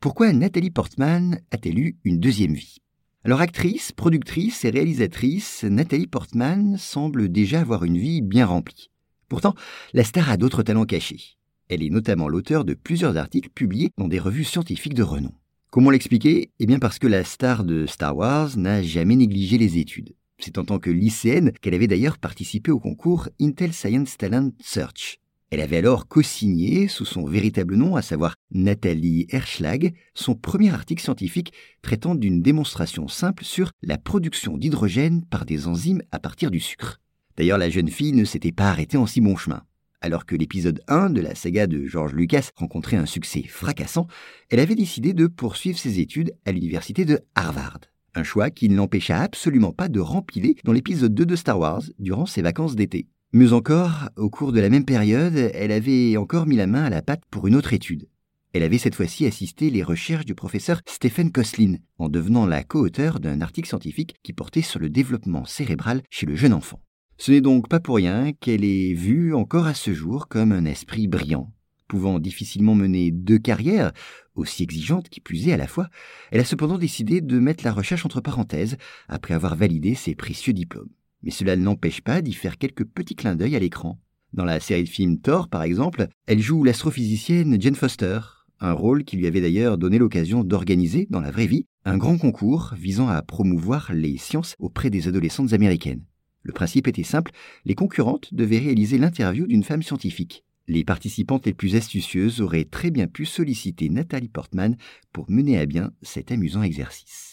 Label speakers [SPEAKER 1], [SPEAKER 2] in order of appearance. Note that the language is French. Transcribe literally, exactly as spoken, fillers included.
[SPEAKER 1] Pourquoi Nathalie Portman a-t-elle eu une deuxième vie? Alors actrice, productrice et réalisatrice, Nathalie Portman semble déjà avoir une vie bien remplie. Pourtant, la star a d'autres talents cachés. Elle est notamment l'auteure de plusieurs articles publiés dans des revues scientifiques de renom. Comment l'expliquer? Eh bien parce que la star de Star Wars n'a jamais négligé les études. C'est en tant que lycéenne qu'elle avait d'ailleurs participé au concours Intel Science Talent Search. Elle avait alors co-signé, sous son véritable nom, à savoir Nathalie Herschlag, son premier article scientifique traitant d'une démonstration simple sur la production d'hydrogène par des enzymes à partir du sucre. D'ailleurs, la jeune fille ne s'était pas arrêtée en si bon chemin. Alors que l'épisode un de la saga de George Lucas rencontrait un succès fracassant, elle avait décidé de poursuivre ses études à l'université de Harvard. Un choix qui ne l'empêcha absolument pas de rempiler dans l'épisode deux de Star Wars durant ses vacances d'été. Mieux encore, au cours de la même période, elle avait encore mis la main à la pâte pour une autre étude. Elle avait cette fois-ci assisté les recherches du professeur Stephen Koslin, en devenant la co-auteure d'un article scientifique qui portait sur le développement cérébral chez le jeune enfant. Ce n'est donc pas pour rien qu'elle est vue encore à ce jour comme un esprit brillant. Pouvant difficilement mener deux carrières, aussi exigeantes qui plus est à la fois, elle a cependant décidé de mettre la recherche entre parenthèses après avoir validé ses précieux diplômes. Mais cela ne l'empêche pas d'y faire quelques petits clins d'œil à l'écran. Dans la série de films Thor, par exemple, elle joue l'astrophysicienne Jane Foster, un rôle qui lui avait d'ailleurs donné l'occasion d'organiser, dans la vraie vie, un grand concours visant à promouvoir les sciences auprès des adolescentes américaines. Le principe était simple, les concurrentes devaient réaliser l'interview d'une femme scientifique. Les participantes les plus astucieuses auraient très bien pu solliciter Nathalie Portman pour mener à bien cet amusant exercice.